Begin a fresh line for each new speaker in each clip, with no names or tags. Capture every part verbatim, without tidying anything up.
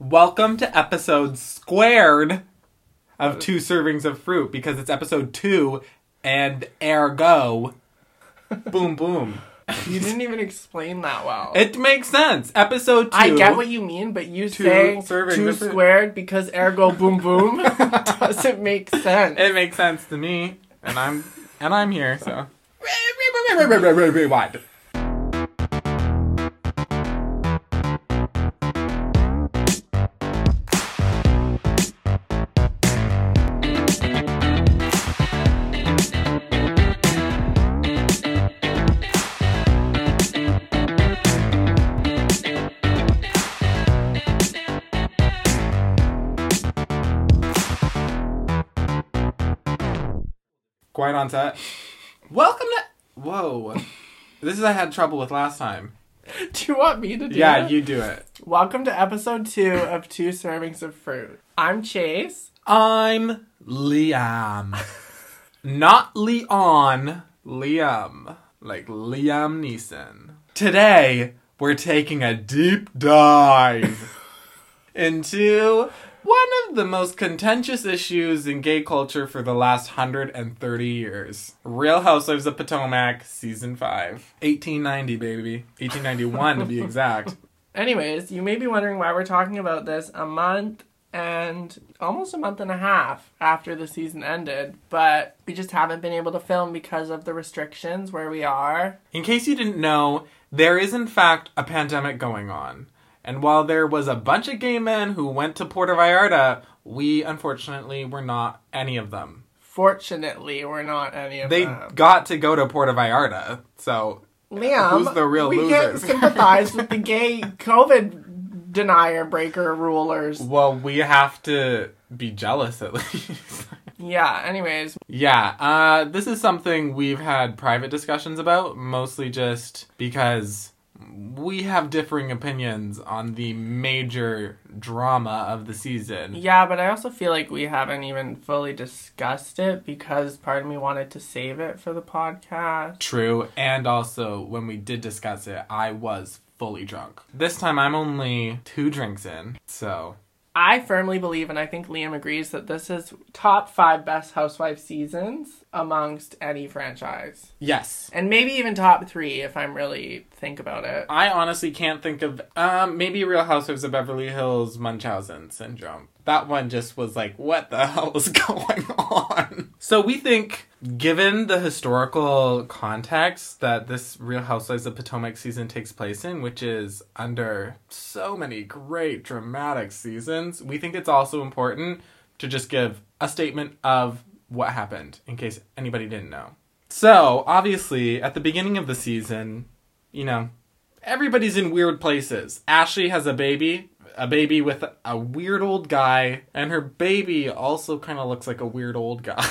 Welcome to episode squared of Two Servings of Fruit, because it's episode two, and ergo, boom, boom.
You didn't even explain that well.
It makes sense. Episode two.
I get what you mean, but you
two
saying
servings
two
of fruit.
squared because ergo boom boom doesn't make sense.
It makes sense to me, and I'm and I'm here, so. Rewind. Quiet on set. Welcome to... Whoa. This is I had trouble with last time.
Do you want me to do
Yeah,
it?
you do it.
Welcome to episode two of Two Servings of Fruit. I'm Chase.
I'm Liam. Not Leon. Liam. Like Liam Neeson. Today, we're taking a deep dive into one of the most contentious issues in gay culture for the last one hundred thirty years. Real Housewives of Potomac, Season five. eighteen ninety, baby. eighteen ninety-one to be exact.
Anyways, you may be wondering why we're talking about this a month and almost a month and a half after the season ended, but we just haven't been able to film because of the restrictions where we are.
In case you didn't know, there is in fact a pandemic going on. And while there was a bunch of gay men who went to Puerto Vallarta, we unfortunately were not any of them.
Fortunately, we're not any of
They
them.
got to go to Puerto Vallarta, so
Liam,
who's the real
we
losers?
can't sympathize with the gay COVID denier breaker rulers.
Well, we have to be jealous at least.
Yeah, anyways.
Yeah, uh, this is something we've had private discussions about, mostly just because we have differing opinions on the major drama of the season.
Yeah, but I also feel like we haven't even fully discussed it because part of me wanted to save it for the podcast.
True, and also, when we did discuss it, I was fully drunk. This time, I'm only two drinks in, so...
I firmly believe, and I think Liam agrees, that this is top five best Housewives seasons amongst any franchise.
Yes.
And maybe even top three if I'm really think about it.
I honestly can't think of... Um, maybe Real Housewives of Beverly Hills Munchausen Syndrome. That one just was like, what the hell is going on? So we think, given the historical context that this Real Housewives of Potomac season takes place in, which is under so many great dramatic seasons, we think it's also important to just give a statement of what happened, in case anybody didn't know. So, obviously, at the beginning of the season, you know, everybody's in weird places. Ashley has a baby. A baby with a weird old guy, and her baby also kind of looks like a weird old guy.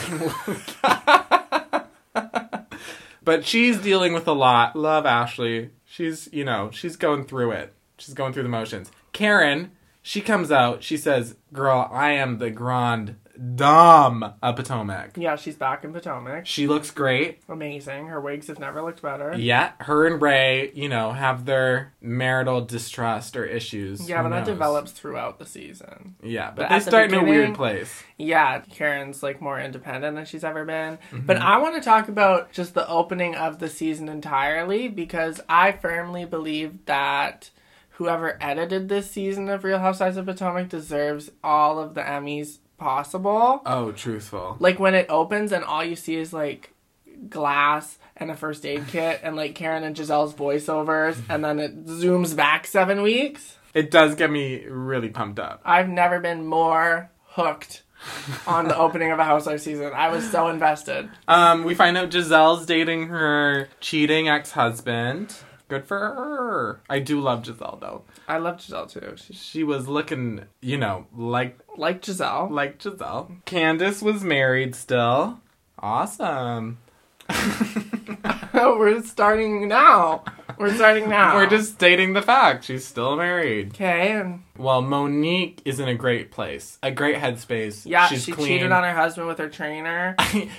But she's dealing with a lot. Love Ashley. She's, you know, she's going through it. She's going through the motions. Karen, she comes out, she says, girl, I am the grande dame of Potomac.
Yeah, she's back in Potomac.
She looks great.
Amazing. Her wigs have never looked better.
Yeah, her and Ray, you know, have their marital distrust or issues.
Yeah,
Who
but that
knows?
develops throughout the season.
Yeah, but,
But
they
at the
start in a weird
beginning-
place.
Yeah, Karen's like more independent than she's ever been.
Mm-hmm.
But I want to talk about just the opening of the season entirely because I firmly believe that whoever edited this season of Real Housewives of Potomac deserves all of the Emmys possible.
Oh, truthful.
Like when it opens and all you see is like glass and a first aid kit and like Karen and Giselle's voiceovers and then it zooms back seven weeks.
It does get me really pumped up.
I've never been more hooked on the opening of a Housewives season. I was so invested.
Um, we find out Giselle's dating her cheating ex-husband. Good for her. I do love Giselle, though.
I love Giselle, too. She's
She was looking, you know, like
like Giselle.
like Giselle. Candace was married still. Awesome.
We're starting now. We're starting now.
We're just stating the fact. She's still married.
Okay. And
Well, Monique is in a great place. A great headspace.
yeah,
She's
she
clean.
cheated on her husband with her trainer.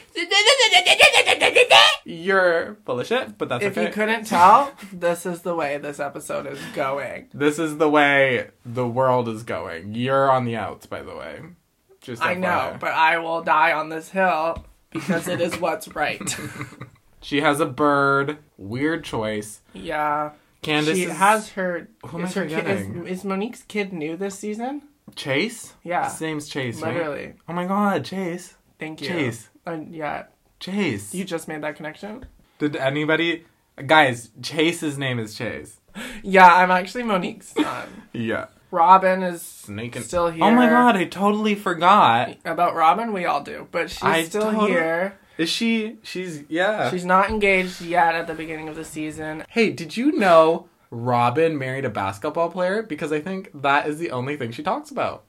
You're full of shit, but that's
If
okay.
you couldn't tell, this is the way this episode is going.
This is the way the world is going. You're on the outs, by the way. Just
I know,
F Y I.
but I will die on this hill because it is what's right.
She has a bird. Weird choice.
Yeah.
Candace
she
is...
has her.
Who am I
is, her kid,
forgetting?
is, is Monique's kid new this season?
Chase?
Yeah.
His name's Chase, right?
Literally.
Oh my god, Chase.
Thank you.
Chase.
Uh, yeah.
Chase.
You just made that connection?
Did anybody... Guys, Chase's name is Chase.
Yeah, I'm actually Monique's son.
Yeah.
Robin is
Snake and...
still here.
Oh my god, I totally forgot.
About Robin, we all do. But she's
I
still
totally-
here.
Is she... She's... Yeah.
She's not engaged yet at the beginning of the season.
Hey, did you know Robin married a basketball player? Because I think that is the only thing she talks about.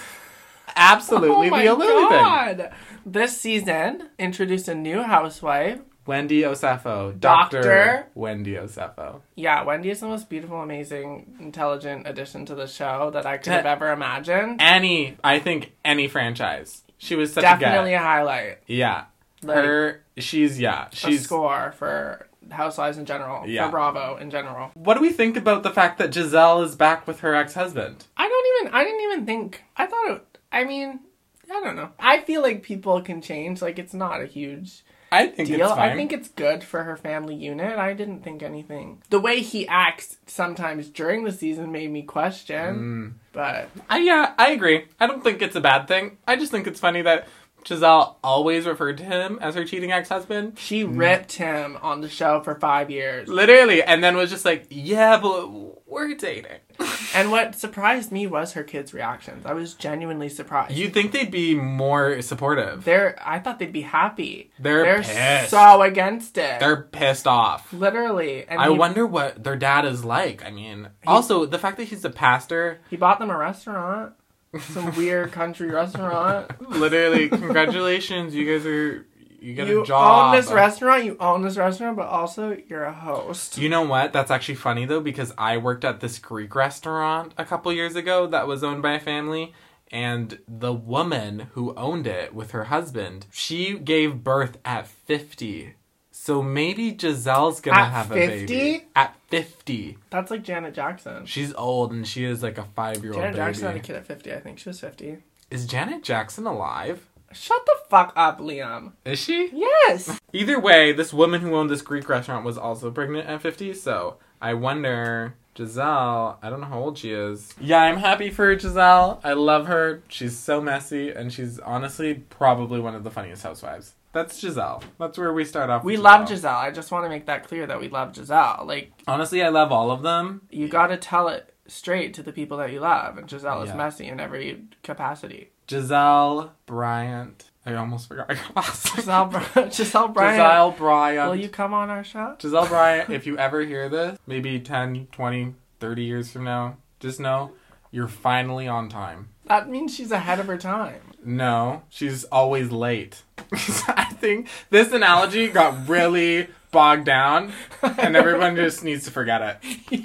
Absolutely
Oh my
the only thing.
god! This season introduced a new housewife.
Wendy Osefo.
Doctor.
Doctor Wendy Osefo.
Yeah, Wendy is the most beautiful, amazing, intelligent addition to the show that I could
To-
have ever imagined.
Any, I think, any franchise. She was such
Definitely
a
a highlight.
get. Yeah.
Like,
Her, she's, yeah.
a
She's...
score for Housewives in general.
Yeah.
For Bravo in general.
What do we think about the fact that Giselle is back with her ex-husband?
I don't even, I didn't even think, I thought it, I mean, I don't know. I feel like people can change. Like, it's not a huge
I think
deal.
it's fine.
I think it's good for her family unit. I didn't think anything. The way he acts sometimes during the season made me question.
Mm.
But
I, yeah, I agree. I don't think it's a bad thing. I just think it's funny that Giselle always referred to him as her cheating ex-husband.
she ripped him on the show for five years.
Literally. And then was just like, yeah, but we're dating.
And what surprised me was her kids' reactions. I was genuinely surprised.
You'd think they'd be more supportive.
They're, I thought they'd be happy.
They're
They're
pissed.
so against it.
They're pissed off.
Literally. And
I
he,
wonder what their dad is like. I mean, also, the fact that he's a pastor...
he bought them a restaurant. Some weird country restaurant.
Literally, congratulations, you guys are... You get
You
a job.
own this restaurant, you own this restaurant, but also you're a host.
You know what? That's actually funny, though, because I worked at this Greek restaurant a couple years ago that was owned by a family, and the woman who owned it with her husband, she gave birth at fifty. So maybe Giselle's gonna
At
have a
fifty?
baby. At fifty.
That's like Janet Jackson.
She's old, and she is like a five-year-old
Janet
baby.
Jackson had a kid at fifty. I think she was fifty.
Is Janet Jackson alive?
Shut the fuck up, Liam.
Is she?
Yes.
Either way, this woman who owned this Greek restaurant was also pregnant at fifty, so I wonder, Giselle, I don't know how old she is. Yeah, I'm happy for Giselle. I love her. She's so messy, and she's honestly probably one of the funniest housewives. That's Giselle. That's where we start off
We
with
love Giselle. I just want to make that clear that we love Giselle. Like,
Honestly, I love all of them.
you gotta tell it straight to the people that you love, and Giselle is
Yeah.
messy in every capacity.
Giselle Bryant. I almost forgot my last
Giselle, Bri- Giselle Bryant.
Giselle Bryant.
Will you come on our show?
Giselle Bryant, if you ever hear this, maybe ten, twenty, thirty years from now, just know you're finally on time.
That means she's ahead of her time.
No, she's always late. I think this analogy got really bogged down, and everyone just needs to forget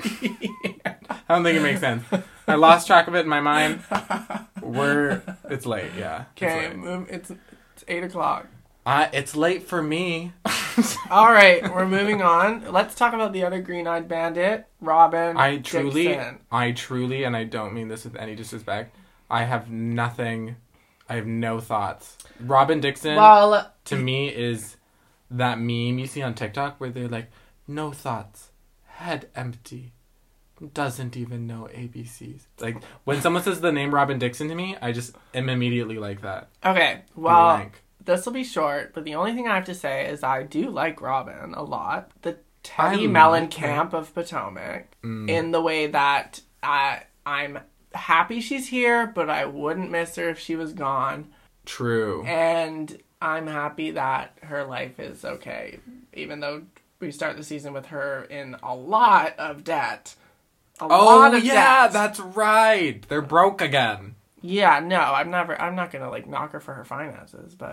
it. I don't think it makes sense. I lost track of it in my mind. We're it's late, yeah. It's
Okay,
late.
move. It's it's eight o'clock.
Uh, it's late for me.
All right, we're moving on. Let's talk about the other green-eyed bandit, Robin.
I truly,
Dixon.
I truly, and I don't mean this with any disrespect, I have nothing, I have no thoughts. Robin Dixon,
Well,
to me, is that meme you see on TikTok where they're like, no thoughts, head empty, doesn't even know A B Cs. Like, when someone says the name Robin Dixon to me, I just am immediately like that.
okay. Well,
Blank.
this will be short, but the only thing I have to say is I do like Robin a lot. The Teddy
I
Mellencamp of Potomac,
Mm.
in the way that I I'm happy she's here, but I wouldn't miss her if she was gone.
True.
And I'm happy that her life is okay, even though we start the season with her in a lot of debt. A
Oh,
lot of
yeah,
debt.
that's right. They're broke again.
Yeah, no, I'm never. I'm not gonna like knock her for her finances, but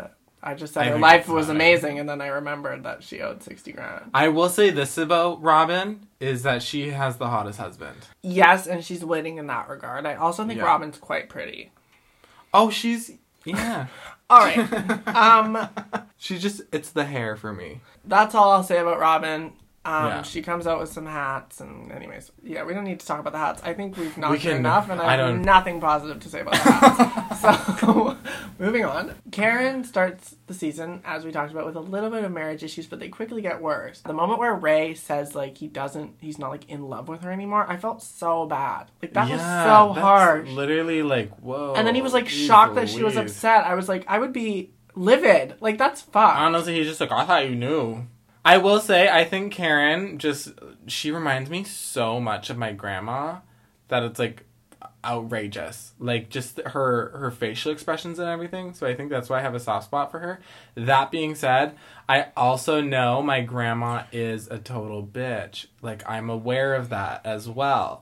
I just said
I
her
think
life
it's
was
funny.
amazing, and then I remembered that she owed sixty grand.
I will say this about Robin, is that she has the hottest husband.
Yes, and she's winning in that regard. I also think
Yeah.
Robin's quite pretty.
Oh, she's... Yeah.
All right. um,
She just... It's the hair for me.
that's all I'll say about Robin. Um,
Yeah.
She comes out with some hats, and anyways, yeah, we don't need to talk about the hats. I think we've knocked
We can-
enough, and I,
I
have
don't-
nothing positive to say about the hats. So, moving on. Karen starts the season, as we talked about, with a little bit of marriage issues, but they quickly get worse. The moment where Ray says, like, he doesn't, he's not, like, in love with her anymore, I felt so bad. Like, that was
Yeah,
so
that's
harsh.
Literally, like, whoa.
And then he was, like,
geez
shocked that she was
Louise.
upset. I was like, I would be livid. Like, that's fucked.
Honestly, he's just like, I thought you knew. I will say, I think Karen just, she reminds me so much of my grandma that it's like outrageous. Like just her, her facial expressions and everything. So I think that's why I have a soft spot for her. That being said, I also know my grandma is a total bitch. Like I'm aware of that as well.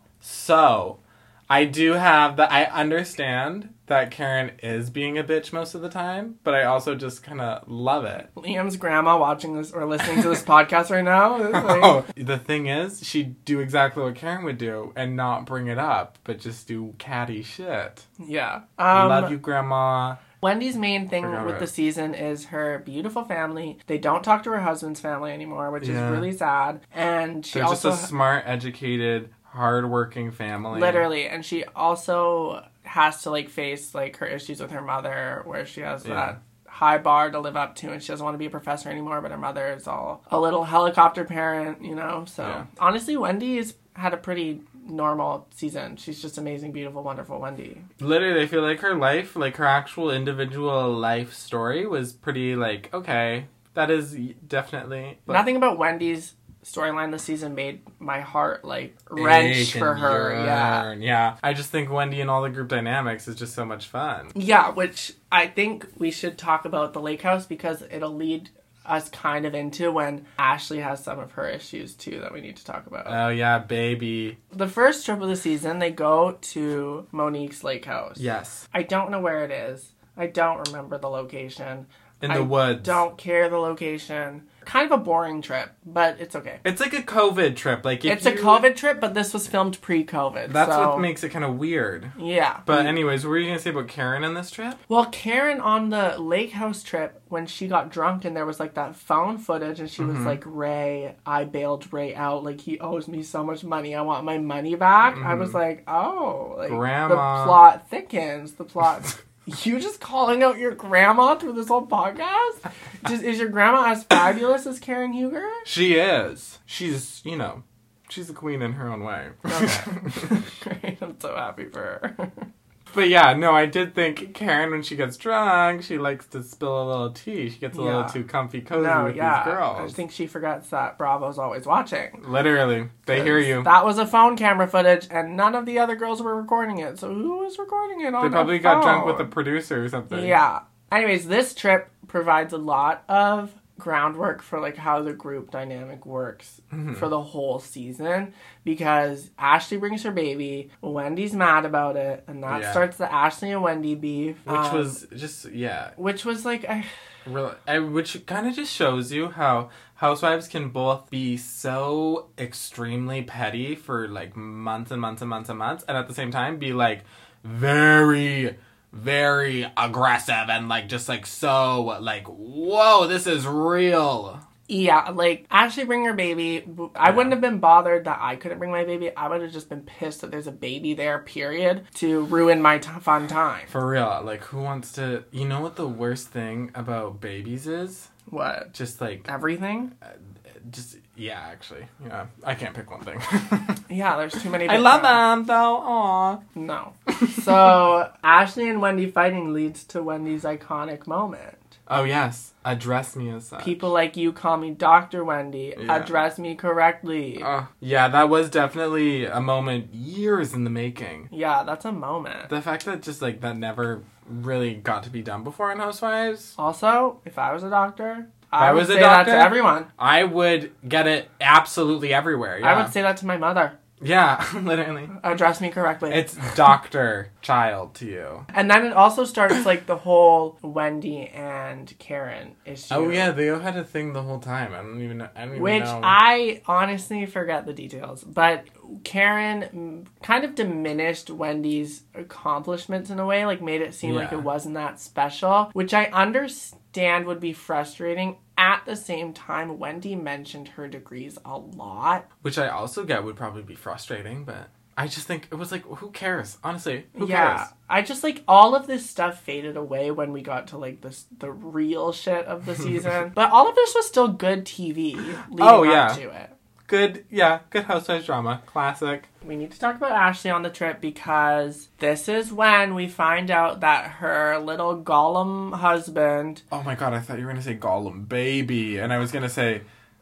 So I do have that. I understand that Karen is being a bitch most of the time, but I also just kind of love it.
Liam's grandma watching this or listening to this podcast right now. Is like,
Oh, the thing is, she'd do exactly what Karen would do and not bring it up, but just do catty shit.
yeah. Um,
Love you, Grandma.
Wendy's main thing
Forgot
with
it.
the season is her beautiful family. They don't talk to her husband's family anymore, which
Yeah.
is really sad. And she
They're
also
just a smart, educated, hardworking family.
literally, and she also has to like face like her issues with her mother, where she has
Yeah.
that high bar to live up to, and she doesn't want to be a professor anymore. But her mother is all a little helicopter parent, you know. So
Yeah.
honestly, Wendy's had a pretty normal season. She's just amazing, beautiful, wonderful Wendy.
Literally, I feel like her life, like her actual individual life story was pretty like, okay, that is definitely... but-
Nothing about Wendy's storyline this season made my heart like wrench
Ache
for
and
her. Yeah.
yearn. Yeah. I just think Wendy and all the group dynamics is just so much fun.
Yeah, which I think we should talk about the lake house because it'll lead us kind of into when Ashley has some of her issues too that we need to talk about.
Oh, yeah, baby.
The first trip of the season, they go to Monique's lake house.
Yes.
I don't know where it is. I don't remember the location.
In the
I
woods.
Don't care the location. Kind of a boring trip, but it's okay.
It's like a COVID trip. Like if
It's a
you-
COVID trip, but this was filmed pre-COVID.
That's
so,
what makes it kind of weird.
Yeah.
But anyways, what were you going to say about Karen in this trip?
Well, Karen on the lake house trip, when she got drunk and there was like that phone footage and she was
Mm-hmm.
like, Ray, I bailed Ray out. Like, he owes me so much money. I want my money back. I was like, oh, like,
Grandma.
the plot thickens. The plot... You just calling out your grandma through this whole podcast? Just, is your grandma as fabulous as Karen Huger?
She is. She's, you know, she's a queen in her own way.
Okay. Great. I'm so happy for her.
But yeah, no, I did think Karen, when she gets drunk, she likes to spill a little tea. She gets a little
Yeah.
too comfy cozy
No,
with
yeah.
these
I
girls.
think she forgets that Bravo's always watching.
Literally. They hear you.
That was a phone camera footage, and none of the other girls were recording it. So who was recording it on
They probably
their
got drunk with
phone?
the producer or something.
Yeah. Anyways, this trip provides a lot of groundwork for like how the group dynamic works
Mm-hmm.
for the whole season, because Ashley brings her baby, Wendy's mad about it, and that
Yeah.
starts the Ashley and Wendy beef,
Which
um,
was just, yeah.
which was like I,
Real, I, which kind of just shows you how housewives can both be so extremely petty for like months and months and months and months, and at the same time be like very, very aggressive and like just like so like, whoa, this is real.
yeah, like Ashley bring her baby. I
Yeah.
wouldn't have been bothered that I couldn't bring my baby. I would have just been pissed that there's a baby there, period, to ruin my t- fun time.
For real, like who wants to? You know what the worst thing about babies is?
What?
Just like,
Everything?
just yeah, actually, yeah. I can't pick one thing.
Yeah, there's too many.
I love
different-
them though. Aw.
No. So Ashley and Wendy fighting leads to Wendy's iconic moment.
Oh yes, address me as such.
People like you call me Doctor Wendy.
Yeah.
Address me correctly.
Uh, yeah, that was definitely a moment years in the making.
Yeah, that's a moment.
The fact that just like that never really got to be done before in Housewives,
Also, if I was a doctor,
I
I would
was a
say that
doctor?
to everyone.
I would get it absolutely everywhere. Yeah.
I would say that to my mother.
Yeah, literally.
Address me correctly.
It's Doctor Child to you.
And then it also starts, like, the whole Wendy and Karen issue.
Oh, yeah, they all had a thing the whole time. I don't even know. I don't even
Which
know.
I honestly forget the details. But Karen kind of diminished Wendy's accomplishments in a way, like, made it seem
Yeah.
like it wasn't that special, which I understand would be frustrating. At the same time, Wendy mentioned her degrees a lot.
Which I also get would probably be frustrating, but I just think it was like, who cares? Honestly, who
yeah,
cares?
I just, like, all of this stuff faded away when we got to, like, this the real shit of the season. But all of this was still good T V leading
Oh, yeah.
up to it.
Good, yeah, good Housewives drama. Classic.
We need to talk about Ashley on the trip because this is when we find out that her little Gollum husband...
Oh my god, I thought you were going to say Gollum baby. And I was going to say,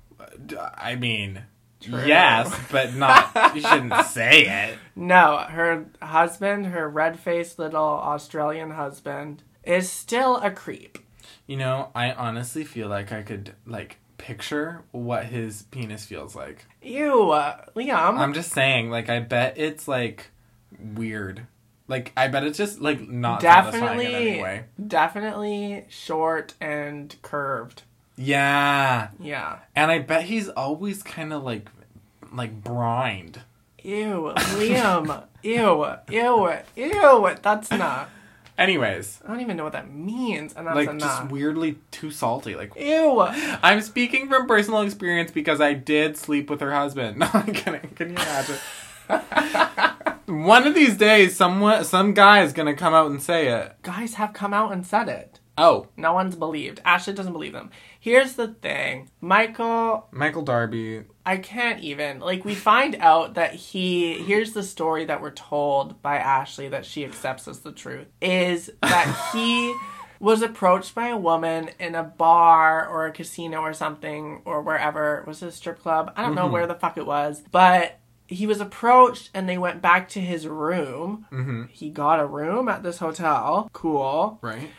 I mean,
True.
yes, but not, you shouldn't say it.
No, her husband, her red-faced little Australian husband, is still a creep.
You know, I honestly feel like I could, like, picture what his penis feels like.
Ew, uh, Liam.
I'm just saying, like, I bet it's, like, weird. Like, I bet it's just, like, not satisfying in any way.
Definitely short and curved.
Yeah.
Yeah.
And I bet he's always kind of, like, like, brined.
Ew, Liam. Ew, ew, ew. That's not...
Anyways.
I don't even know what that means, and that's
Like,
enough.
just weirdly too salty. Like,
Ew.
I'm speaking from personal experience because I did sleep with her husband. No, I'm kidding. Can you imagine? One of these days, someone, some guy is gonna come out and say it.
Guys have come out and said it.
Oh.
No one's believed. Ashley doesn't believe them. Here's the thing. Michael...
Michael Darby.
I can't even. Like, we find out that he... Here's the story that we're told by Ashley that she accepts as the truth. Is that he was approached by a woman in a bar or a casino or something, or wherever. Was it a strip club? I don't know
Mm-hmm.
where the fuck it was. But he was approached and they went back to his room.
Mm-hmm.
He got a room at this hotel. Cool.
Right.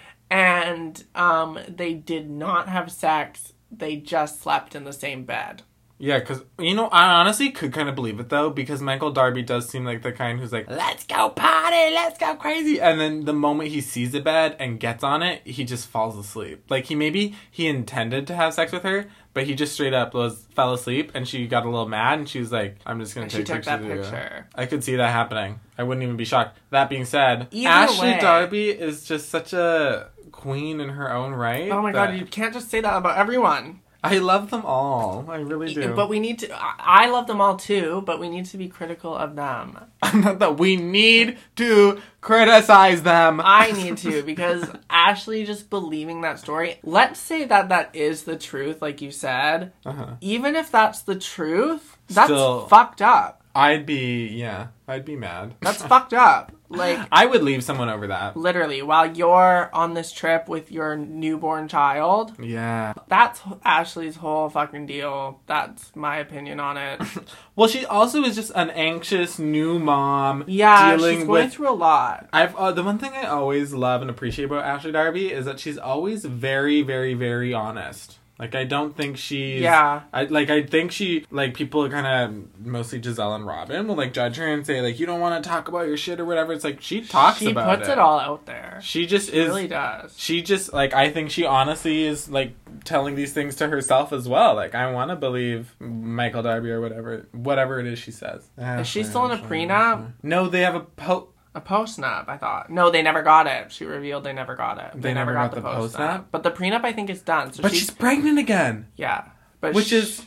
And um, they did not have sex. They just slept in the same bed.
Yeah, because, you know, I honestly could kind of believe it, though, because Michael Darby does seem like the kind who's like, let's go party, let's go crazy. And then the moment he sees the bed and gets on it, he just falls asleep. Like, he maybe, he intended to have sex with her, but he just straight up was, fell asleep, and she got a little mad, and she was like, I'm just going to take
she took
pictures
that
of you.
picture.
I could see that happening. I wouldn't even be shocked. That being said,
Either
Ashley
way.
Darby is just such a queen in her own right.
Oh my
that-
god, you can't just say that about everyone.
I love them all. I really do.
But we need to... I I love them all too, but we need to be critical of them.
Not that we need to criticize them.
I need to, because Ashley just believing that story... Let's say that that is the truth, like you said.
Uh-huh.
Even if that's the truth, that's
Still-
fucked up.
I'd be, yeah, I'd be mad.
That's fucked up. Like...
I would leave someone over that.
Literally, while you're on this trip with your newborn child,
Yeah.
that's Ashley's whole fucking deal. That's my opinion on it.
Well, she also is just an anxious new mom.
Yeah,
dealing
she's going
with.
through a lot.
I've uh, the one thing I always love and appreciate about Ashley Darby is that she's always very, very, very honest. Like, I don't think she's...
Yeah.
I, like, I think she... Like, people kind of... Mostly Giselle and Robin will, like, judge her and say, like, you don't want to talk about your shit or whatever. It's like, she talks
She
about it.
puts it all out there.
She just
She
is...
really does.
She just, like, I think she honestly is, like, telling these things to herself as well. Like, I want to believe Michael Darby or whatever, whatever it is she says.
Is she still in a prenup?
No, they have a po-
A post-nup, I thought. No, they never got it. She revealed they never got it.
They never got the post-nup?
But the prenup, I think, is done. So
But
she's,
she's pregnant again.
Yeah. But
Which
sh-
is...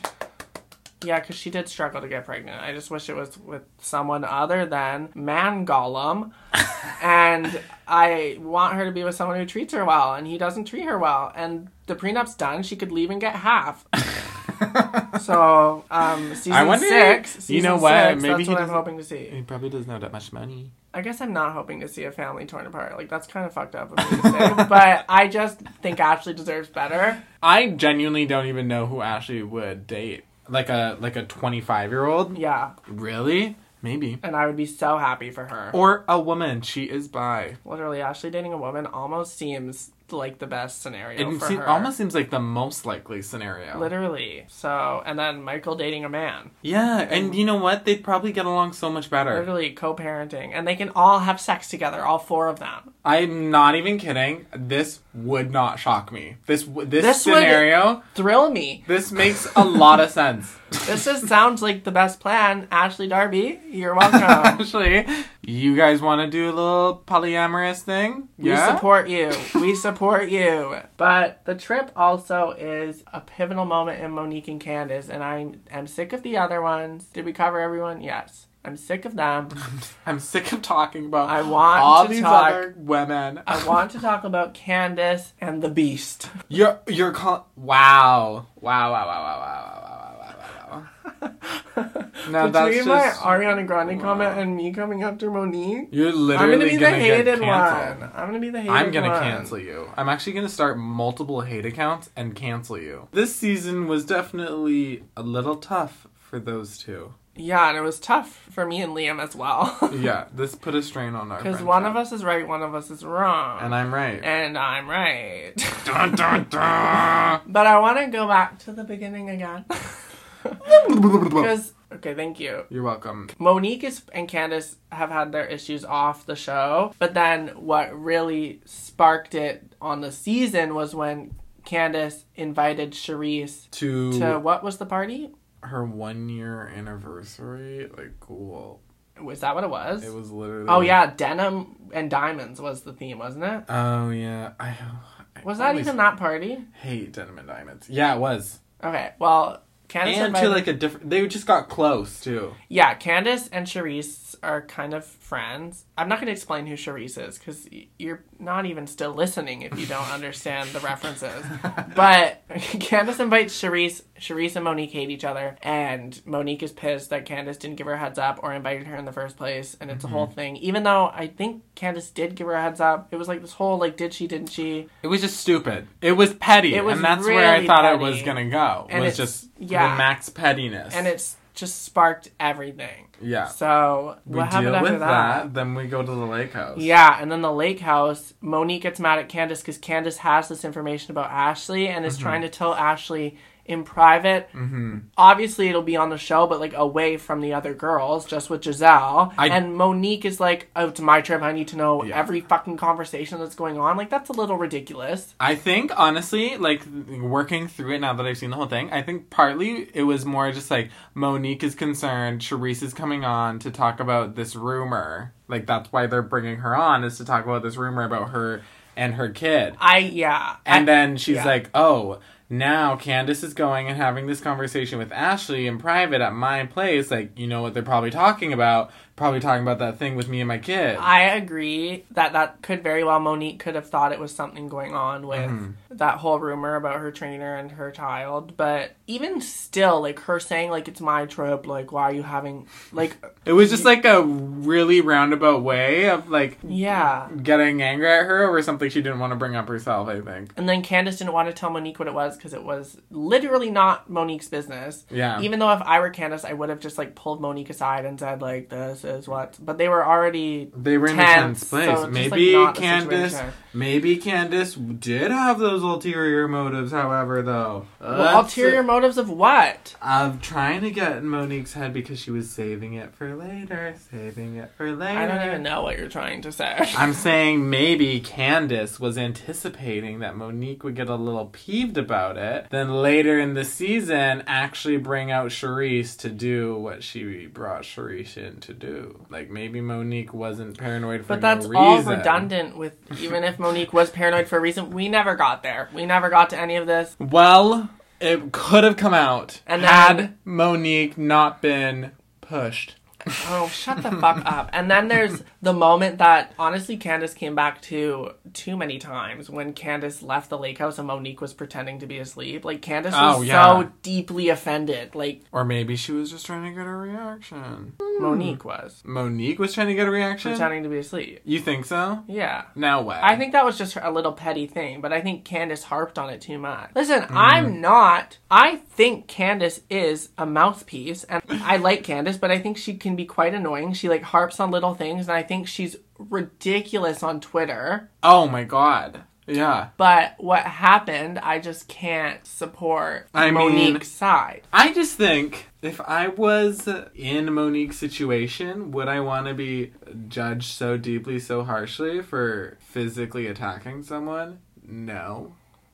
Yeah, because she did struggle to get pregnant. I just wish it was with someone other than Man Gollum. And I want her to be with someone who treats her well, and he doesn't treat her well. And the prenup's done. She could leave and get half. So, um, season
I wonder-
six. Season
you know what?
Six,
Maybe
that's
he
what I'm
doesn't-
hoping to see.
He probably doesn't have that much money.
I guess I'm not hoping to see a family torn apart. Like, that's kind of fucked up of me to say. But I just think Ashley deserves better.
I genuinely don't even know who Ashley would date. Like a like a twenty-five-year-old?
Yeah.
Really? Maybe.
And I would be so happy for her.
Or a woman. She is bi.
Literally, Ashley dating a woman almost seems like the best scenario
It
for
seem,
her.
almost seems like the most likely scenario.
Literally. So, and then Michael dating a man.
Yeah, and you know what? They'd probably get along so much better.
Literally co-parenting. And they can all have sex together, all four of them.
I'm not even kidding. This would not shock me. This w- this,
This would-
scenario,
Thrill me.
this makes a lot of sense.
This just sounds like the best plan. Ashley Darby, you're welcome.
Actually, you guys want to do a little polyamorous thing?
We
Yeah?
support you. We support you. But the trip also is a pivotal moment in Monique and Candace, and I am sick of the other ones. Did we cover everyone? Yes. I'm sick of them.
I'm sick of talking about
I want
all
to
these
talk-
other women.
I want to talk about Candace and the Beast.
You're you're call- wow. Wow, wow, wow, wow, wow, wow, wow, wow, wow. No, that's
Between
just
my Ariana Grande comment and me coming after Monique,
You're
I'm
literally
gonna be the
gonna get
hated
canceled.
one. I'm gonna be the hated
I'm gonna
one.
cancel you. I'm actually gonna start multiple hate accounts and cancel you. This season was definitely a little tough for those two.
Yeah, and it was tough for me and Liam as well.
Yeah, this put a strain on our
Because
friendship.
one of us is right, one of us is wrong.
And I'm right.
And I'm right.
Dun, dun, dun.
But I want to go back to the beginning again. Because, okay, thank you.
You're welcome.
Monique is, and Candace have had their issues off the show. But then what really sparked it on the season was when Candace invited Charisse
To,
to, what was the party?
her one year anniversary, like, cool.
Was that what it was?
It was literally.
Oh, yeah, denim and diamonds was the theme, wasn't it?
Oh, yeah. I, I
Was that
always
even that party?
hate denim and diamonds. Yeah, it was.
Okay, well, Candace
And
invited...
to, like, a different. They just got close, too.
Yeah, Candace and Charisse are kind of friends. I'm not going to explain who Charisse is, because you're not even still listening if you don't understand the references. But Candace invites Charisse. Charisse and Monique hate each other, and Monique is pissed that Candace didn't give her a heads up or invited her in the first place, and it's
Mm-hmm.
a whole thing. Even though I think Candace did give her a heads up, it was like this whole, like, did she, didn't she?
It was just stupid. It was petty,
It was
and that's where I
really
thought
petty.
it was gonna go.
And
was
it's-
just
yeah.
the max pettiness.
And it's just sparked everything.
yeah.
So,
We
what happened
deal
after
with
that?
that, then we go to the lake house.
Yeah, and then the lake house, Monique gets mad at Candace because Candace has this information about Ashley and is
Mm-hmm.
trying to tell Ashley in private.
Mm-hmm.
Obviously, it'll be on the show, but like away from the other girls, just with Giselle.
I-
And Monique is like, oh, it's my trip. I need to know
Yeah.
every fucking conversation that's going on. Like, that's a little ridiculous.
I think, honestly, like, working through it now that I've seen the whole thing, I think partly it was more just like, Monique is concerned, Charisse is coming on to talk about this rumor. Like, that's why they're bringing her on, is to talk about this rumor about her and her kid.
I, yeah.
And
I-
then she's
yeah.
like, oh, now Candace is going and having this conversation with Ashley in private at my place. Like, you know what they're probably talking about? Probably talking about that thing with me and my kid.
I agree that that could very well, Monique could have thought it was something going on with
Mhm.
that whole rumor about her trainer and her child. But even still, like, her saying, like, it's my trip, like, why are you having, like,
It was just like a really roundabout way of, like,
yeah.
getting angry at her over something she didn't want to bring up herself, I think.
And then Candace didn't want to tell Monique what it was because it was literally not Monique's business.
Yeah.
Even though if I were Candace, I would have just, like, pulled Monique aside and said, like, this is what. But they were already
They were in a
tense,
tense place.
so it's just,
maybe
like, not the
Candace,
situation.
maybe Candace did have those ulterior motives, however, though.
Well,
That's-
ulterior motives of what?
Of trying to get in Monique's head because she was saving it for later, saving it for later.
I don't even know what you're trying to say.
I'm saying maybe Candace was anticipating that Monique would get a little peeved about it, then later in the season actually bring out Charisse to do what she brought Charisse in to do. Like, maybe Monique wasn't paranoid for
But that's
no
all
reason.
redundant with, even if Monique was paranoid for a reason, we never got there. We never got to any of this.
Well, it could have come out
And
had
then-
Monique not been pushed.
Oh, shut the fuck up. And then there's the moment that, honestly, Candace came back to too many times when Candace left the lake house and Monique was pretending to be asleep. Like, Candace was
Oh, yeah.
so deeply offended. Like,
Or maybe she was just trying to get a reaction.
Monique was.
Monique was trying to get a reaction?
Pretending to be asleep.
You think so?
Yeah.
Now what?
I think that was just a little petty thing, but I think Candace harped on it too much. Listen,
Mm.
I'm not. I think Candace is a mouthpiece, and I like Candace, but I think she can be quite annoying. She, like, harps on little things, and I think she's ridiculous on Twitter.
Oh my god. Yeah.
But what happened, I just can't support
I
Monique's
mean,
side.
I just think if I was in Monique's situation, would I want to be judged so deeply, so harshly for physically attacking someone? No.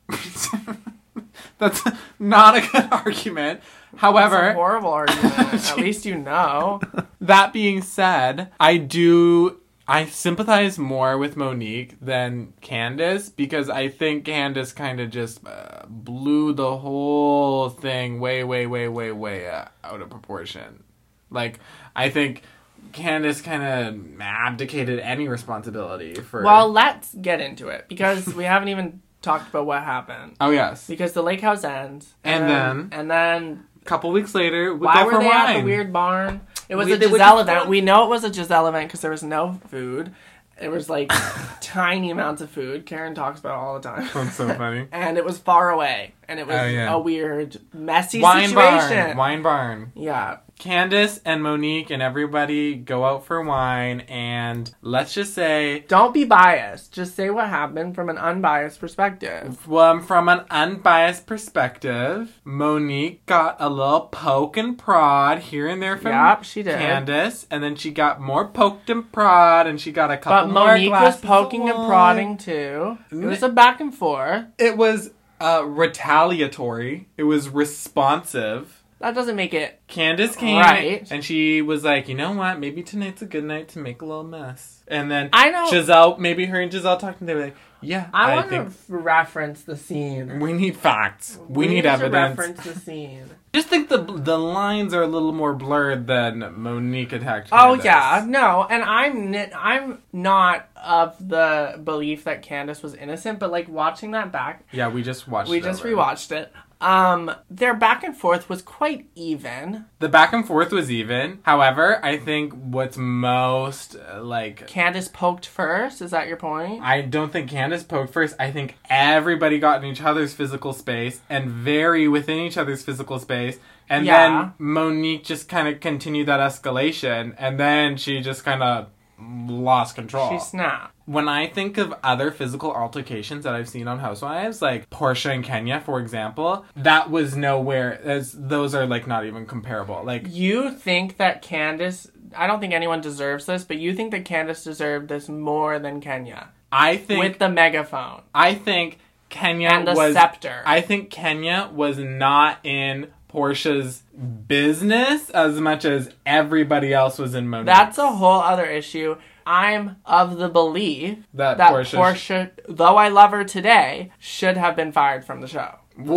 That's not a good argument. However,
That's a horrible argument. At least you know.
That being said, I do... I sympathize more with Monique than Candace because I think Candace kind of just uh, blew the whole thing way, way, way, way, way uh, out of proportion. Like, I think Candace kind of abdicated any responsibility for...
Well, let's get into it because we haven't even talked about what happened.
Oh, yes.
Because the lake house ends.
And,
and
then...
And then...
A couple weeks later, we
why
go
were
for
they
wine.
at the weird barn? It was
We-
a
they were
Giselle
just
event.
fun.
We know it was a Giselle event because there was no food. It was like tiny amounts of food. Karen talks about it all the time.
That's so funny.
And it was far away. And it was
Oh, yeah.
a weird, messy
Wine
situation.
barn. Wine barn.
Yeah.
Candace and Monique and everybody go out for wine, and let's just say,
Don't be biased. Just say what happened from an unbiased perspective.
um, from an unbiased perspective, Monique got a little poke and prod here and there from
Yep, she did.
Candace, and then she got more poked and prod, and she got a couple
But
more
Monique was
glasses
poking
of
and
wine.
prodding too. It was a back and forth.
It was uh, retaliatory. It was responsive.
That doesn't make it
Candace came
right.
and she was like, you know what? Maybe tonight's a good night to make a little mess. And then
I know.
Giselle, maybe her and Giselle talked and they were like, yeah,
I,
I,
want
think
to refrence the scene.
we need facts. We, need,
to
evidence.
reference the scene.
I just think the the lines are a little more blurred than Monique attacked
Oh
Candace.
yeah, no, and I'm ni- I'm not of the belief that Candace was innocent, but like watching that back,
Yeah, we just watched
we
it
just
over.
rewatched it. Um, their back and forth was quite even.
The back and forth was even. However, I think what's most, uh, like...
Candace poked first. Is that your point?
I don't think Candace poked first. I think everybody got in each other's physical space and very within each other's physical space. And
Yeah.
then Monique just kind of continued that escalation. And then she just kind of lost control.
She snapped.
When I think of other physical altercations that I've seen on Housewives, like Portia and Kenya, for example, that was nowhere, as those are like not even comparable. Like,
You think that Candace... I don't think anyone deserves this, but you think that Candace deserved this more than Kenya.
I think...
With the megaphone.
I think Kenya
And the
was...
scepter.
I think Kenya was not in Portia's business as much as everybody else was in Monique's.
That's a whole other issue. I'm of the belief
That
that
Portia-
Portia, though I love her today, should have been fired from the show.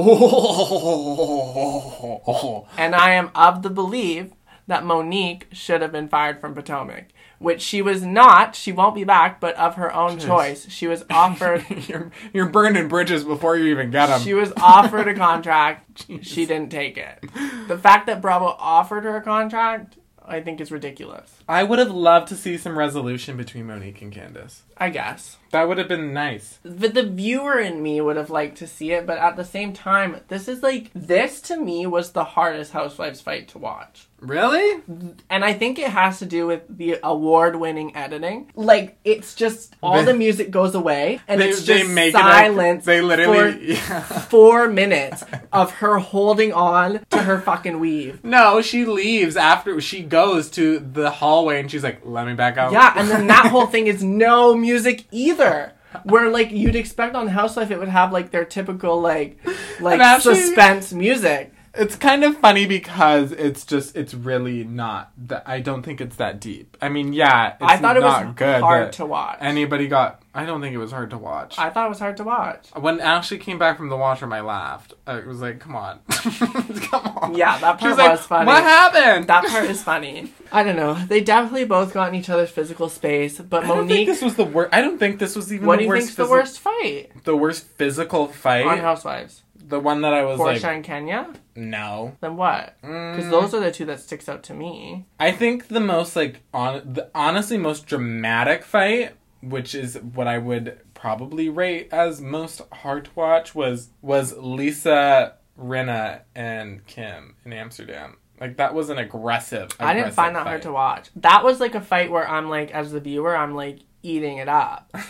And I am of the belief that Monique should have been fired from Potomac, which she was not. She won't be back, but of her own choice. She was offered...
you're, you're burning bridges before you even get them.
She was offered a contract. She didn't take it. The fact that Bravo offered her a contract, I think is ridiculous.
I would have loved to see some resolution between Monique and Candace.
I guess.
That would have been nice.
But the viewer in me would have liked to see it, but at the same time, this is like, this to me was the hardest Housewives fight to watch.
Really?
And I think it has to do with the award-winning editing. Like, it's just, all
They-
the music goes away, and
They-
it's
they
just
make it a-
silence
they literally-
for
yeah.
four minutes of her holding on to her fucking weave.
No, she leaves after she goes to the hallway and she's like, let me back out.
Yeah, and then that whole thing is no music either. Where, like, you'd expect on Housewife it would have, like, their typical, like, like
And actually-
suspense music.
It's kind of funny because it's just, it's really not, that, I don't think it's that deep. I mean, yeah, it's
I thought it
not
was
good
hard
that
to watch.
Anybody got, I don't think it was hard to watch.
I thought it was hard to watch.
When Ashley came back from the washroom, I laughed. I was like, come on. Come on.
Yeah, that
She
part
was,
was
like,
funny.
What happened?
That part is funny. I don't know. They definitely both got in each other's physical space, but
I don't think
Monique...
this was the worst. I don't think this was even
What
the
do you
worst.
think's the
physi-
worst fight
The worst physical fight.
on Housewives?
The one that I was
Portia
like,
and Kenya?
no.
Then what? Because
Mm.
those are the two that sticks out to me.
I think the most like on the honestly most dramatic fight, which is what I would probably rate as most hard to watch, was was Lisa, Rinna, and Kim in Amsterdam. Like that was an aggressive.
I didn't
aggressive
find that
fight.
hard to watch. That was like a fight where I'm like, as the viewer, I'm like eating it up.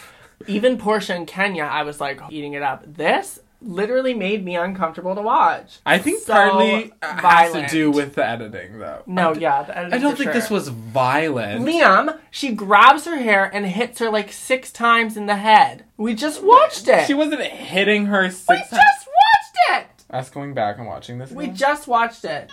Even Portia and Kenya, I was like eating it up. This literally made me uncomfortable to watch.
I think
So
partly has
violent.
to do with the editing, though.
No,
I d-
yeah. The editing
I don't
for
think
sure.
this was violent.
Liam, she grabs her hair and hits her like six times in the head. We just watched it.
She wasn't hitting her six
we
times.
just watched it.
Us going back and watching this
We
again?
just watched it.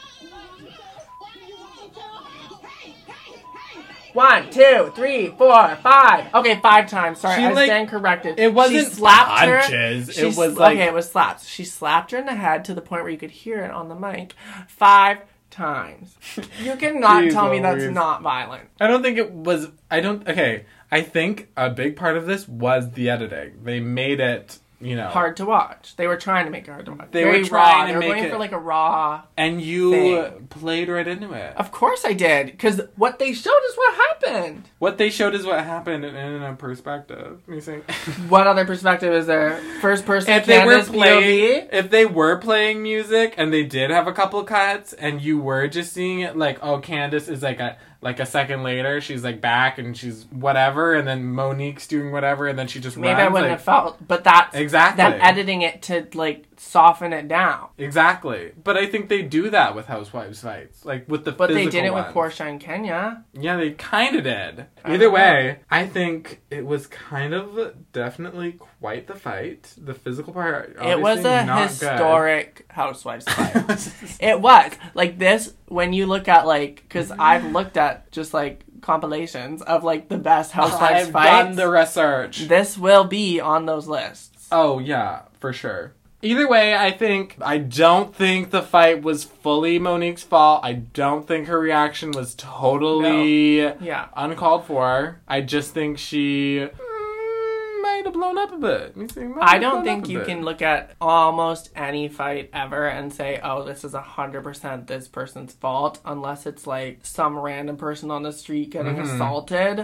One, two, three, four, five. Okay, five times. Sorry,
She,
I
like-
stand corrected.
it wasn't
she slapped
punches.
her.
It
She
was
s-
like-
okay, it was slaps. She slapped her in the head to the point where you could hear it on the mic five times. You cannot
Jeez
tell me that's
Louise.
not violent.
I don't think it was. I don't. Okay. I think a big part of this was the editing. They made it, you know.
Hard to watch. They were trying to make it hard to watch.
They
Very
were trying
raw.
to
They were
make
going
it-
for like a raw.
And you
thing.
played right into it.
Of course I did, because what they showed is what happened.
What they showed is what happened in, in a perspective. You see?
What other perspective is there? First person,
if they were
Candace, P O V?
playing, if they were playing music and they did have a couple cuts, and you were just seeing it like, oh, Candace is like a like a second later, she's like back and she's whatever, and then Monique's doing whatever, and then she just
Maybe
runs.
I wouldn't
like,
have felt, but that's
Exactly.
them editing it to like soften it down.
Exactly, but I think they do that with housewives fights, like with the.
But they
physical
did it
ones.
with Portia and Kenya.
Yeah, they kind of did.
I
Either
don't
way, I think it was kind of definitely quite the fight. The physical part,
It was
obviously
a
not
historic housewives fight.
good.
It was like this when you look at like because I've looked at just like compilations of like the best housewives
I've
fights.
done the research.
This will be on those lists.
Oh yeah, for sure. Either way, I think I don't think the fight was fully Monique's fault. I don't think her reaction was totally
Yeah.
uncalled for. I just think she mm, might have blown up a bit. You see, might
I
have
don't
blown
think
up a
you
bit.
can look at almost any fight ever and say, oh, this is one hundred percent this person's fault, unless it's like some random person on the street getting
Mhm.
assaulted.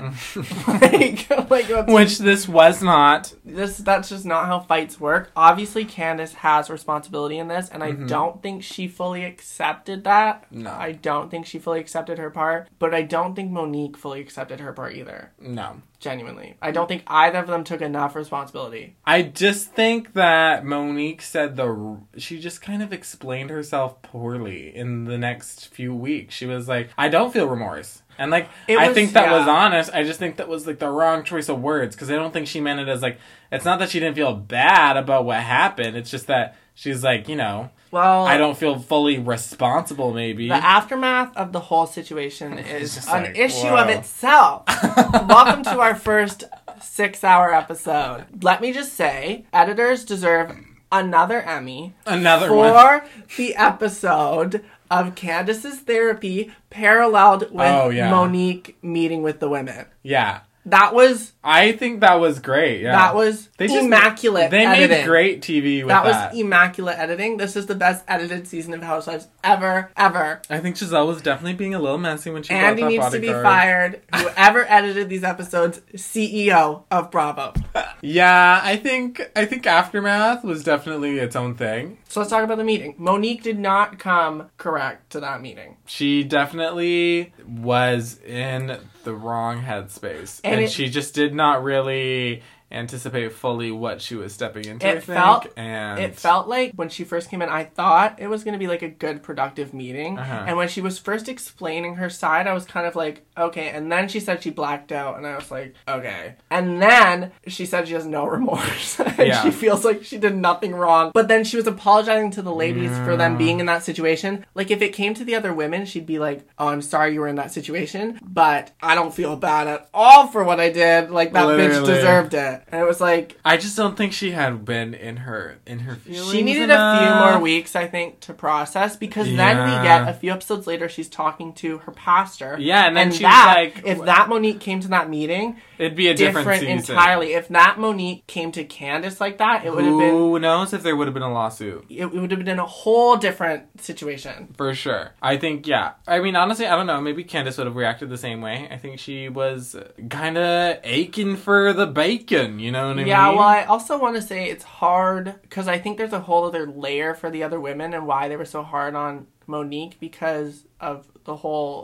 like, like that's,
Which this was not.
this, that's just not how fights work. Obviously, Candace has responsibility in this, and I
Mhm.
don't think she fully accepted that.
No.
I don't think she fully accepted her part, but I don't think Monique fully accepted her part either.
No.
Genuinely. I don't think either of them took enough responsibility.
I just think that Monique said the... She just kind of explained herself poorly in the next few weeks. She was like, I don't feel remorse. And, like,
It
I
was-
think that
yeah.
was honest. I just think that was, like, the wrong choice of words. Because I don't think she meant it as, like... It's not that she didn't feel bad about what happened. It's just that she's like, you know...
Well,
I don't feel fully responsible, maybe.
the aftermath of the whole situation is
just
an
like,
issue
whoa.
of itself. Welcome to our first six-hour episode. Let me just say, editors deserve another Emmy
Another
for
one.
the episode of Candace's therapy paralleled with
Oh, yeah.
Monique meeting with the women.
Yeah.
That was
I think that was great, yeah.
that was
They just-
immaculate
They
editing.
made great T V with
that
that.
was immaculate editing. This is the best edited season of Housewives ever, ever.
I think Giselle was definitely being a little messy when she
Andy
brought that
needs to be
bodyguard.
fired. Whoever edited these episodes, C E O of Bravo.
Yeah, I think I think Aftermath was definitely its own thing.
So let's talk about the meeting. Monique did not come correct to that meeting.
She definitely was in the wrong headspace.
And
And,
it-
she just did not really anticipate fully what she was stepping into,
It
I think.
felt-
and
It felt like when she first came in, I thought it was going to be like a good, productive meeting.
Uh-huh.
And when she was first explaining her side, I was kind of like, okay. And then she said she blacked out, and I was like, okay. And then she said she has no remorse. and
Yeah.
she feels like she did nothing wrong. But then she was apologizing to the ladies for them being in that situation. Like, if it came to the other women, she'd be like, oh, I'm sorry you were in that situation, but I don't feel bad at all for what I did. Like, that bitch
Literally.
deserved it. And it was like,
I just don't think she had been in her in her feelings.
she needed
enough.
a few more weeks, I think, to process, because then we
Yeah.
get a few episodes later, she's talking to her pastor.
Yeah, and then she's
that,
like-
if that Monique came to that meeting,
It'd be a different,
different,
season.
entirely. If that Monique came to Candace like that, it would have been,
Who knows if there would have been a lawsuit?
it would have been a whole different situation.
For sure. I think, yeah. I mean, honestly, I don't know. Maybe Candace would have reacted the same way. I think she was kind of aching for the bacon, you know what I
Yeah,
mean?
well, I also want to say it's hard, because I think there's a whole other layer for the other women and why they were so hard on Monique, because of the whole,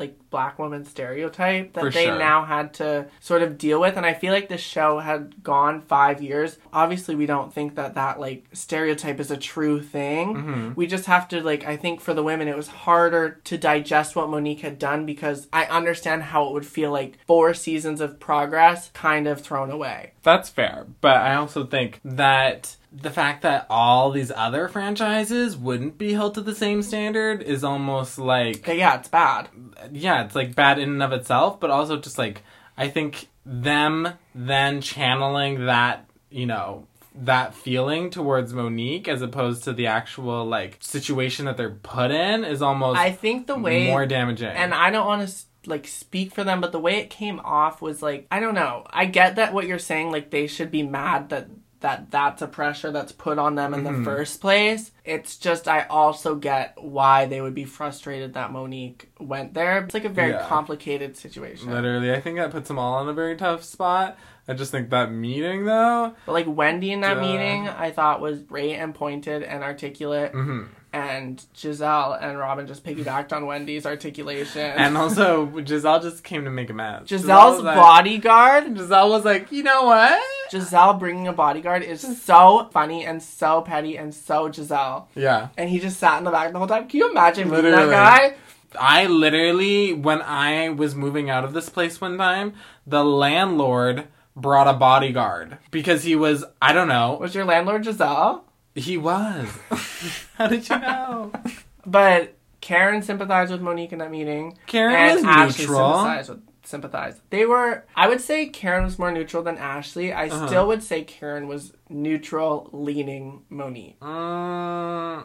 like black woman stereotype that
For
they
sure.
now had to sort of deal with. And I feel like the show had gone five years. Obviously, we don't think that that like stereotype is a true thing.
Mm-hmm.
We just have to like, I think for the women, it was harder to digest what Monique had done because I understand how it would feel like four seasons of progress kind of thrown away.
That's fair. But I also think that the fact that all these other franchises wouldn't be held to the same standard is almost like...
Okay, yeah, it's bad.
Yeah, it's like bad in and of itself, but also just like, I think them then channeling that, you know, that feeling towards Monique as opposed to the actual like situation that they're put in is almost
I think the way
more damaging.
And I don't want to like speak for them, but the way it came off was like, I don't know. I get that what you're saying, like they should be mad that that that's a pressure that's put on them in
Mm-hmm.
the first place. It's just I also get why they would be frustrated that Monique went there. It's like a very
Yeah.
complicated situation.
Literally, I think that puts them all in a very tough spot. I just think that meeting though,
But like Wendy in that
Duh.
meeting, I thought was great and pointed and articulate.
mm-hmm.
And Giselle and Robin just piggybacked on Wendy's articulation.
And also Giselle just came to make a mess.
Giselle's
was like-
bodyguard.
Giselle was like, you know what?
Giselle bringing a bodyguard is so funny and so petty and so Giselle.
Yeah.
And he just sat in the back the whole time. Can you imagine being
Literally.
that guy?
I literally, when I was moving out of this place one time, the landlord brought a bodyguard because he was, I don't know.
Was your landlord Giselle?
He was. How did you know?
But Karen sympathized with Monique in that meeting.
Karen
and
was
Ashley
neutral.
sympathized with sympathized. They were, I would say Karen was more neutral than Ashley. I
Uh-huh.
still would say Karen was neutral leaning Monique.
Uh,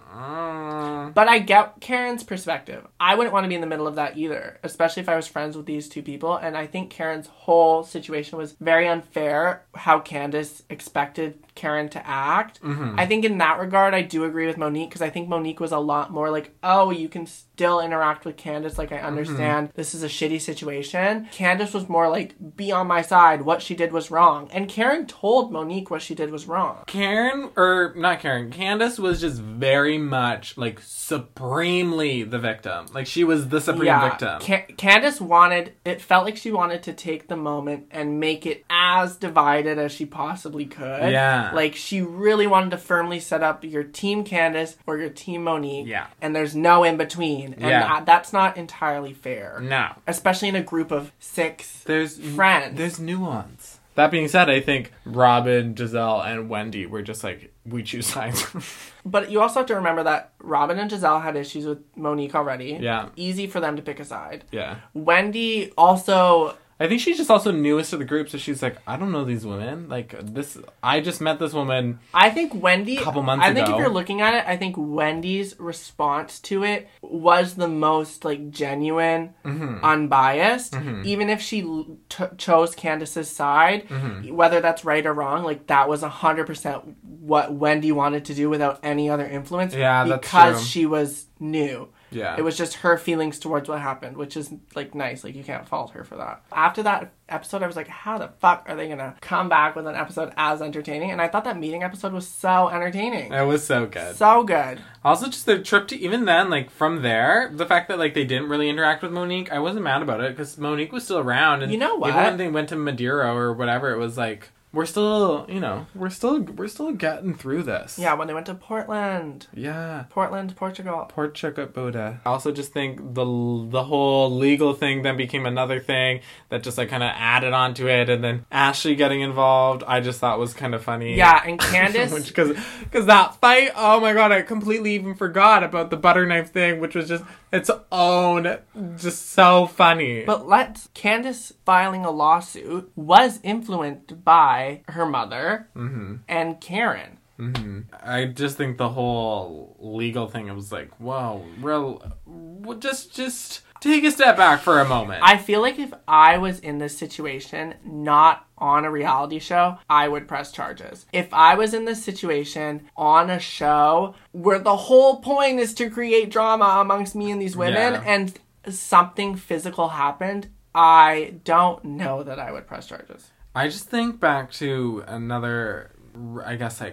uh.
But I get Karen's perspective. I wouldn't want to be in the middle of that either, especially if I was friends with these two people. And I think Karen's whole situation was very unfair, how Candace expected Karen to act.
Mm-hmm.
I think in that regard, I do agree with Monique, because I think Monique was a lot more like, oh, you can still interact with Candace. Like, I understand this is a shitty situation. Candace was more like, be on my side. What she did was wrong. And Karen told Monique what she did was wrong.
Karen, or not Karen, Candace was just very much, like, supremely the victim. Like, she was the supreme victim.
Ca- Candace wanted, it felt like she wanted to take the moment and make it as divided as she possibly could.
Yeah.
Like, she really wanted to firmly set up your team Candace or your team Monique.
Yeah.
And there's no in between. And
Yeah.
that, that's not entirely fair.
No.
Especially in a group of six
There's
friends.
There's nuance. That being said, I think Robin, Giselle, and Wendy were just like, we choose sides.
But you also have to remember that Robin and Giselle had issues with Monique already.
Yeah.
Easy for them to pick a side.
Yeah.
Wendy also...
I think she's just also newest to the group, so she's like, I don't know these women. Like, this, I just met this woman.
I think Wendy...
A couple months
I think
ago.
if you're looking at it, I think Wendy's response to it was the most, like, genuine,
Mm-hmm.
unbiased.
Mhm.
Even if she l- t- chose Candace's side,
Mhm.
whether that's right or wrong, like, that was one hundred percent what Wendy wanted to do without any other influence.
Yeah, that's
because
true.
she was new.
Yeah.
It was just her feelings towards what happened, which is, like, nice. Like, you can't fault her for that. After that episode, I was like, how the fuck are they gonna come back with an episode as entertaining? And I thought that meeting episode was so entertaining.
It was so good.
So good.
Also, just the trip to, even then, like, from there, the fact that, like, they didn't really interact with Monique, I wasn't mad about it, because Monique was still around. And
You know what?
even when they went to Madeira or whatever, it was like, we're still, you know, we're still, we're still getting through this.
Yeah, when they went to Portland.
Yeah.
Portland, Portugal.
Port Buddha. I also just think the the whole legal thing then became another thing that just like kind of added onto it, and then Ashley getting involved, I just thought was kind of funny.
Yeah, and Candace...
Because because that fight, oh my god, I completely even forgot about the butter knife thing, which was just its own, just so funny.
But let's... Candace filing a lawsuit was influenced by her mother
Mm-hmm.
and Karen.
Mm-hmm. I just think the whole legal thing, it was like, whoa, real, well, just, just take a step back for a moment.
I feel like if I was in this situation, not on a reality show, I would press charges. If I was in this situation on a show where the whole point is to create drama amongst me and these women,
Yeah.
and something physical happened, I don't know that I would press charges.
I just think back to another, I guess, like,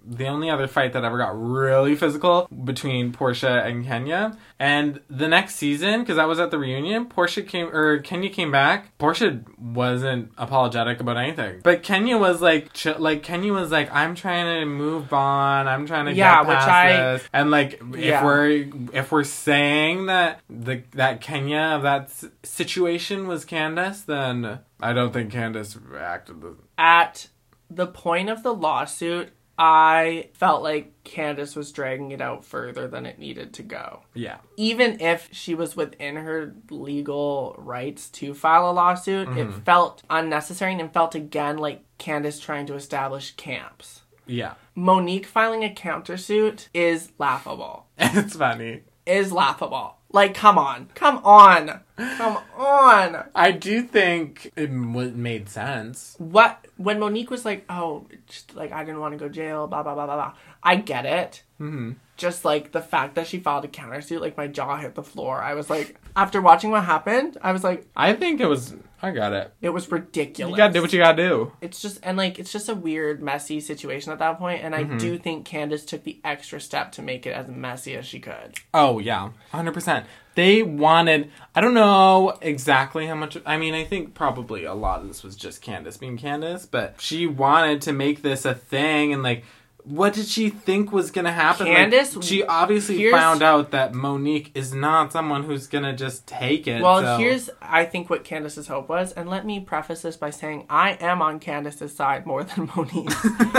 the only other fight that ever got really physical between Portia and Kenya. And the next season, because I was at the reunion, Portia came, or Kenya came back. Portia wasn't apologetic about anything. But Kenya was like, ch- like, Kenya was like, I'm trying to move on. I'm trying to
yeah,
get past
which I,
this. And like,
yeah.
if we're, if we're saying that the, that Kenya of that s- situation was Candace, then I don't think Candace acted the...
At the point of the lawsuit, I felt like Candace was dragging it out further than it needed to go.
Yeah.
Even if she was within her legal rights to file a lawsuit, mm-hmm. it felt unnecessary and it felt again like Candace trying to establish camps.
Yeah.
Monique filing a countersuit is laughable.
It's funny.
Is laughable. Like, come on. Come on. Come on.
I do think it w- made sense.
What? When Monique was like, oh, just, like, I didn't want to go jail, blah, blah, blah, blah, blah. I get it.
Mm-hmm.
Just, like, the fact that she filed a countersuit, like, my jaw hit the floor. I was like, after watching what happened, I was like...
I think it was... I got it.
It was ridiculous.
You gotta do what you gotta do.
It's just... And, like, it's just a weird, messy situation at that point, and I mm-hmm. do think Candace took the extra step to make it as messy as she could.
Oh, yeah. one hundred percent. They wanted... I don't know exactly how much... I mean, I think probably a lot of this was just Candace being Candace, but she wanted to make this a thing, and, like... What did she think was going to happen?
Candace?
Like, she obviously found out that Monique is not someone who's going to just take it.
Well,
so.
Here's, I think, what Candace's hope was. And let me preface this by saying I am on Candace's side more than Monique's.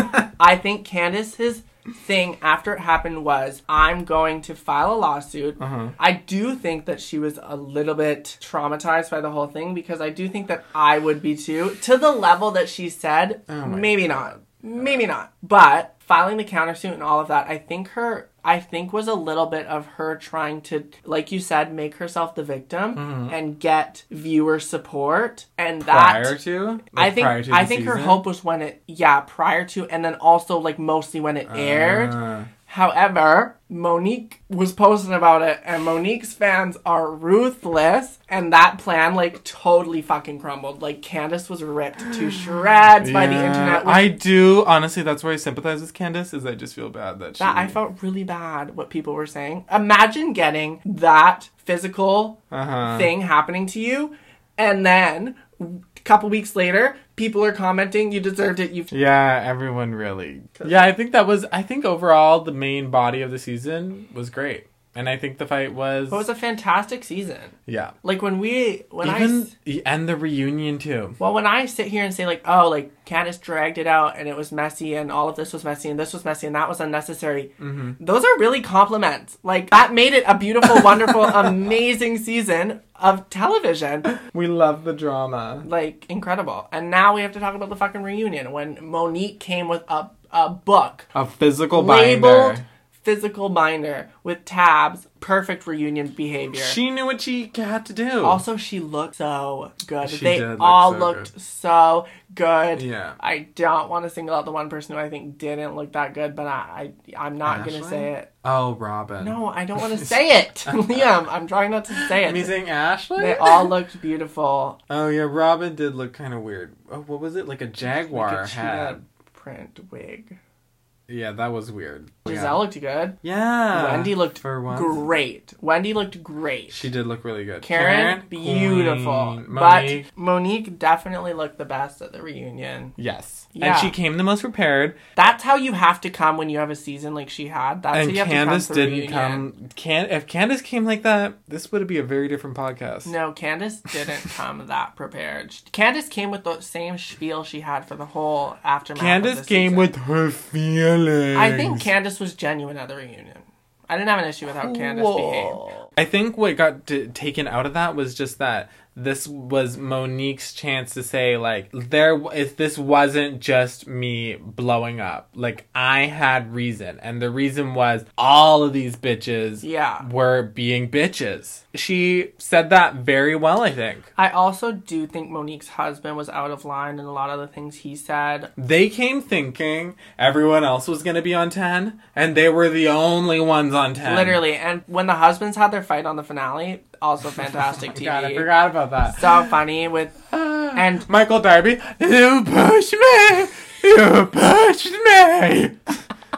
I think Candace's thing after it happened was, I'm going to file a lawsuit. Uh-huh. I do think that she was a little bit traumatized by the whole thing because I do think that I would be too. To the level that she said, oh maybe God. not. Maybe not. But filing the countersuit and all of that, I think her, I think was a little bit of her trying to, like you said, make herself the victim mm-hmm. and get viewer support. And that
prior to, like
I think,
prior to
I think
season?
her hope was when it, yeah, prior to, and then also like mostly when it aired. Uh. However, Monique was posting about it, and Monique's fans are ruthless, and that plan, like, totally fucking crumbled. Like, Candace was ripped to shreds yeah, by the internet.
Which, I do, honestly, that's why I sympathize with Candace, is I just feel bad that she...
That, I felt really bad what people were saying. Imagine getting that physical uh-huh. thing happening to you, and then... couple weeks later, people are commenting, you deserved it. You
Yeah, everyone really. Yeah, I think that was, I think overall the main body of the season was great. And I think the fight was...
It was a fantastic season.
Yeah.
Like when we... when
Even,
I...
And the reunion too.
Well, when I sit here and say like, oh, like Candace dragged it out and it was messy and all of this was messy and this was messy and that was unnecessary. Mm-hmm. Those are really compliments. Like that made it a beautiful, wonderful, amazing season of television.
We love the drama.
Like, incredible. And now we have to talk about the fucking reunion when Monique came with a, a book.
A physical
labeled
binder.
Physical binder with tabs, perfect reunion behavior.
She knew what she had to do.
Also, she looked so good.
She
they
did look
all
so
looked
good.
so good.
Yeah.
I don't want to single out the one person who I think didn't look that good, but I, I I'm not
Ashley?
gonna say it.
Oh, Robin.
No, I don't want to say it, Liam. I'm trying not to say it.
Me saying Ashley?
They all looked beautiful.
Oh yeah, Robin did look kind of weird. Oh, what was it? Like a jaguar
like a
had
print wig.
Yeah, that was weird.
Giselle
yeah.
looked good.
Yeah.
Wendy looked
For once.
great. Wendy looked great.
She did look really good.
Karen,
Karen
beautiful.
Queen.
But
Monique.
Monique definitely looked the best at the reunion.
Yes.
Yeah.
And she came the most prepared.
That's how you have to come when you have a season like she had. That's
and
how you have
Candace
to come
didn't
reunion.
come. Can if Candace came like that, this would be a very different podcast.
No, Candace didn't come that prepared. Candace came with the same spiel she had for the whole aftermath.
Candace
of the
came
season.
with her feelings.
I think Candace was genuine at the reunion. I didn't have an issue with how Candace
Whoa.
behaved.
I think what got t- taken out of that was just that this was Monique's chance to say, like, there, if this wasn't just me blowing up, like, I had reason. And the reason was all of these bitches
yeah.
were being bitches. She said that very well, I think.
I also do think Monique's husband was out of line in a lot of the things he said.
They came thinking everyone else was going to be on ten, and they were the only ones on ten.
Literally. And when the husbands had their fight on the finale, also fantastic T V.
God, I forgot about that.
So funny with... and
Michael Darby, you pushed me! You pushed me!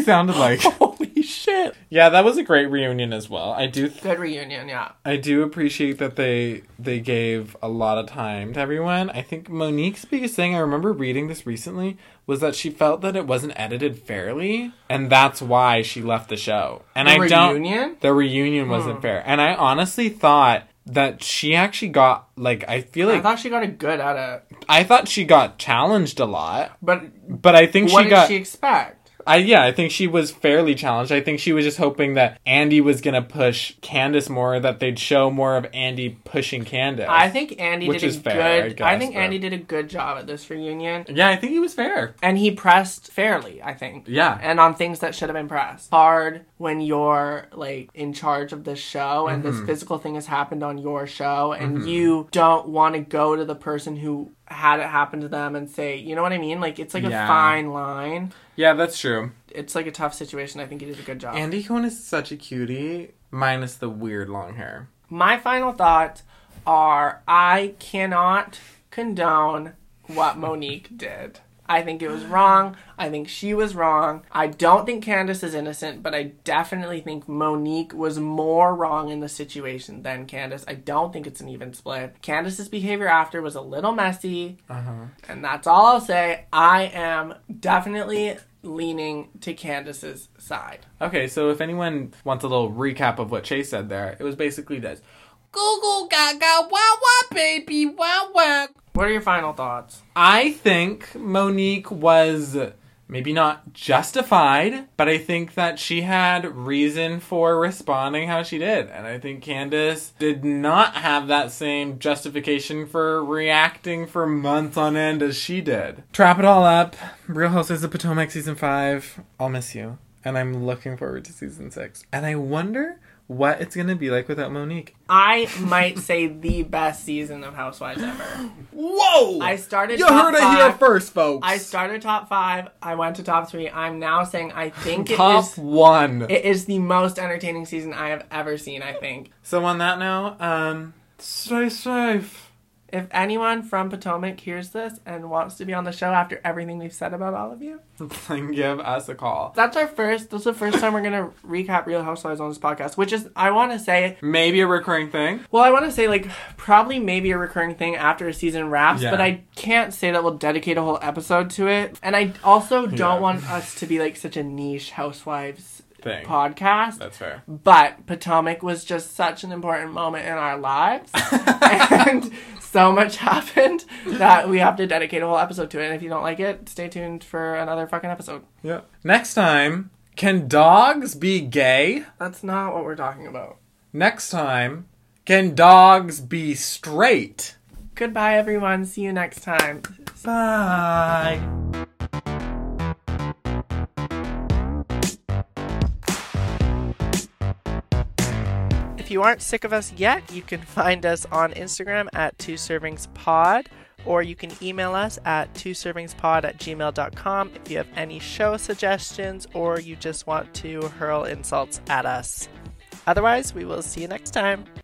sounded like.
Holy shit.
Yeah, that was a great reunion as well. I do th-
Good reunion, yeah.
I do appreciate that they they gave a lot of time to everyone. I think Monique's biggest thing, I remember reading this recently, was that she felt that it wasn't edited fairly, and that's why she left the show. And
the
I
reunion?
don't The reunion wasn't hmm. fair. And I honestly thought that she actually got, like, I feel like...
I thought she got a good at it.
I thought she got challenged a lot.
But
but I think she got...
What did she expect?
I yeah, I think she was fairly challenged. I think she was just hoping that Andy was going to push Candace more, that they'd show more of Andy pushing Candace.
I think Andy
which
did
is
a
fair,
good...
I, guess,
I think
but...
Andy did a good job at this reunion.
Yeah, I think he was fair.
And he pressed fairly, I think.
Yeah.
And on things that should have been pressed. Hard when you're, like, in charge of the show and mm-hmm. this physical thing has happened on your show and mm-hmm. you don't want to go to the person who had it happen to them and say, you know what I mean? Like, it's like yeah. a fine line.
Yeah, that's true.
It's like a tough situation. I think he did a good job.
Andy Cohen is such a cutie, minus the weird long hair.
My final thoughts are, I cannot condone what Monique did. I think it was wrong. I think she was wrong. I don't think Candace is innocent, but I definitely think Monique was more wrong in the situation than Candace. I don't think it's an even split. Candace's behavior after was a little messy, uh-huh. and that's all I'll say. I am definitely leaning to Candace's side.
Okay, so if anyone wants a little recap of what Chase said there, it was basically this. Goo goo gaga wah wah baby wah wah.
What are your final thoughts?
I think Monique was maybe not justified, but I think that she had reason for responding how she did. And I think Candace did not have that same justification for reacting for months on end as she did. Trap it all up. Real Housewives of Potomac Season five. I'll miss you. And I'm looking forward to Season six. And I wonder what it's going to be like without Monique.
I might say the best season of Housewives ever.
Whoa!
I started
You
top
heard it
five.
here first, folks.
I started top five. I went to top three. I'm now saying I think it
top
is...
one.
It is the most entertaining season I have ever seen, I think.
So on that note, um, stay safe.
If anyone from Potomac hears this and wants to be on the show after everything we've said about all of you,
then give us a call.
That's our first, that's the first time we're going to recap Real Housewives on this podcast, which is, I want to say...
Maybe a recurring thing?
Well, I want to say, like, probably maybe a recurring thing after a season wraps, yeah. but I can't say that we'll dedicate a whole episode to it. And I also don't yeah. want us to be, like, such a niche Housewives thing. Podcast.
That's fair.
But Potomac was just such an important moment in our lives. And so much happened that we have to dedicate a whole episode to it. And if you don't like it, stay tuned for another fucking episode.
Yeah. Next time, can dogs be gay?
That's not what we're talking about.
Next time, can dogs be straight?
Goodbye, everyone. See you next time.
Bye.
If you aren't sick of us yet, you can find us on Instagram at two servings pod, or you can email us at two servings pod at gmail dot com if you have any show suggestions or you just want to hurl insults at us. Otherwise, we will see you next time.